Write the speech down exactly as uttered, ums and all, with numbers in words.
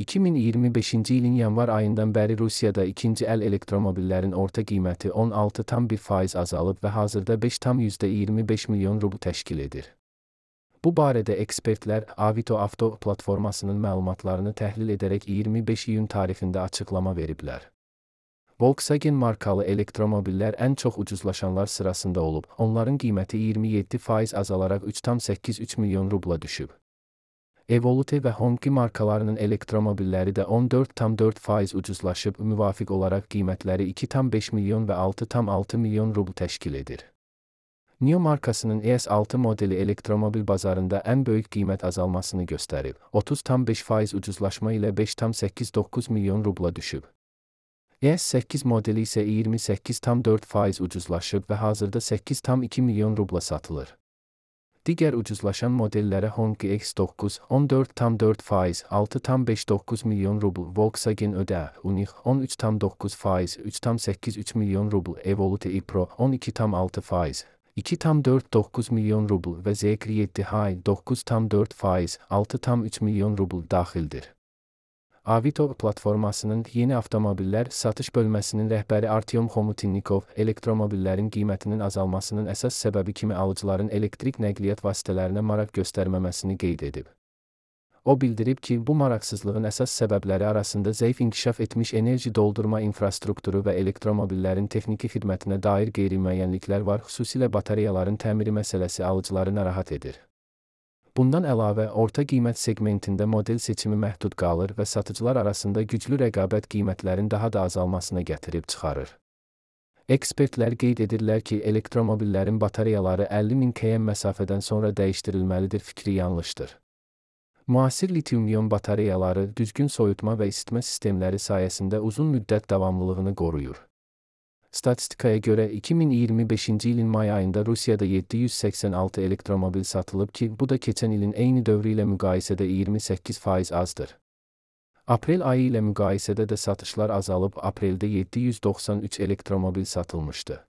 iki min iyirmi beşinci ilin yanvar ayından bəri Rusiyada ikinci əl elektromobillərin orta qiyməti on altı tam bir faiz azalıb və hazırda beş tam yüzdə iyirmi beş milyon rubl təşkil edir. Bu barədə ekspertlər Avito Avto platformasının məlumatlarını təhlil edərək iyirmi beş iyun tarixində açıqlama veriblər. Volkswagen markalı elektromobillər ən çox ucuzlaşanlar sırasında olub, onların qiyməti iyirmi yeddi faiz azalaraq üç tam səkkiz üç milyon rubla düşüb. Evolute və Honki markalarının elektromobilləri də on dörd tam dörd faiz ucuzlaşıb, müvafiq olaraq qiymətləri iki tam beş milyon və altı tam altı milyon rubl təşkil edir. Nio markasının E S altı modeli elektromobil bazarında ən böyük qiymət azalmasını göstərib, otuz tam beş faiz ucuzlaşma ilə beş tam səkkiz doqquz milyon rubla düşüb. E S səkkiz modeli isə iyirmi səkkiz tam dörd faiz ucuzlaşıb və hazırda səkkiz tam iki milyon rubla satılır. Digər ucuzlaşan modellərə Honki X doqquz on dörd tam dörd faiz, altı tam beş doqquz milyon rubl, Volkswagen Ödə, Unik on üç tam doqquz faiz, üç tam səkkiz üç milyon rubl, Evolute e-Pro on iki tam altı faiz, iki tam dörd doqquz milyon rubl və Z Q yeddi Hi doqquz tam dörd faiz, altı tam üç milyon rubl daxildir. Avito platformasının yeni avtomobillər satış bölməsinin rəhbəri Artyom Xomutinnikov, elektromobillərin qiymətinin azalmasının əsas səbəbi kimi alıcıların elektrik nəqliyyat vasitələrinə maraq göstərməməsini qeyd edib. O bildirib ki, bu maraqsızlığın əsas səbəbləri arasında zəif inkişaf etmiş enerji doldurma infrastrukturu və elektromobillərin texniki xidmətinə dair qeyri-müəyyənliklər var, xüsusilə batareyaların təmiri məsələsi alıcıları narahat edir. Bundan əlavə, orta qiymət segmentində model seçimi məhdud qalır və satıcılar arasında güclü rəqabət qiymətlərin daha da azalmasına gətirib çıxarır. Ekspertlər qeyd edirlər ki, elektromobillərin batareyaları əlli min km məsafədən sonra dəyişdirilməlidir fikri yanlışdır. Müasir litium-ion batareyaları düzgün soyutma və isitmə sistemləri sayəsində uzun müddət davamlılığını qoruyur. Statistikaya görə iki min iyirmi beşinci ilin may ayında Rusiyada yeddi yüz səksən altı elektromobil satılıb ki, bu da keçən ilin eyni dövrü ilə müqayisədə iyirmi səkkiz faiz azdır. Aprel ayı ilə müqayisədə də satışlar azalıb, apreldə yeddi yüz doxsan üç elektromobil satılmışdı.